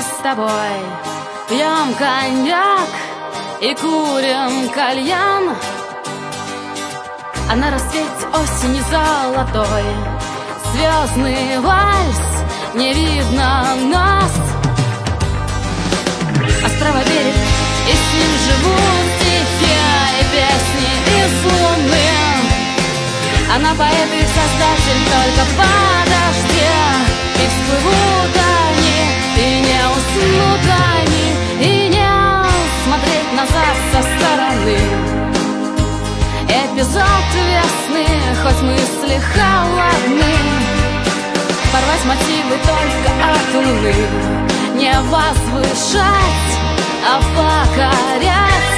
с тобой пьем коньяк и курим кальян, а на рассвете осени золотой звездный вальс, не видно нас. А справа берег, и с ним живут стихи и песни из луны. Она поэт и создатель, только подожди, и всплывут они, и не уснут они, и не смотреть назад со стороны. Эпизод весны, хоть мысли холодны, порвать мотивы только от луны, не возвышать, а покорять.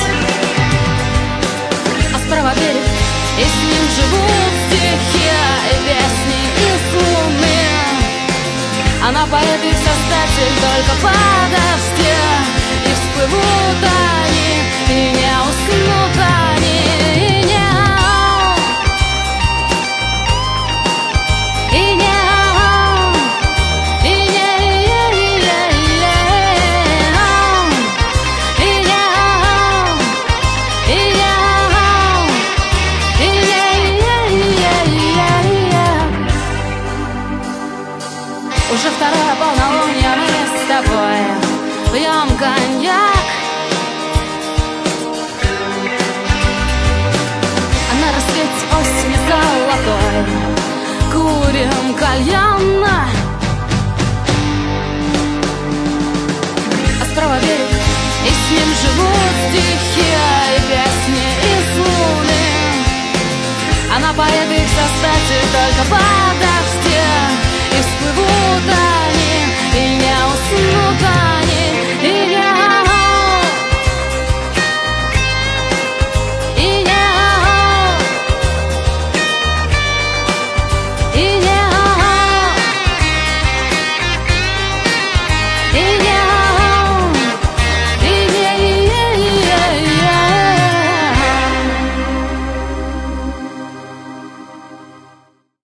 А справа берег, и с ним живут стихи и песни из луны. Она поэт и создатель, только подожди, и всплывут они, и не уснут они, и не, и не, и не, уже второе полнолуние, мы с тобой пьем коньяк, а на рассвете осени золотой курим кальян. А справа берег, и с ним живут стихи и песни из луны. Она поэт и создатель, только подожди,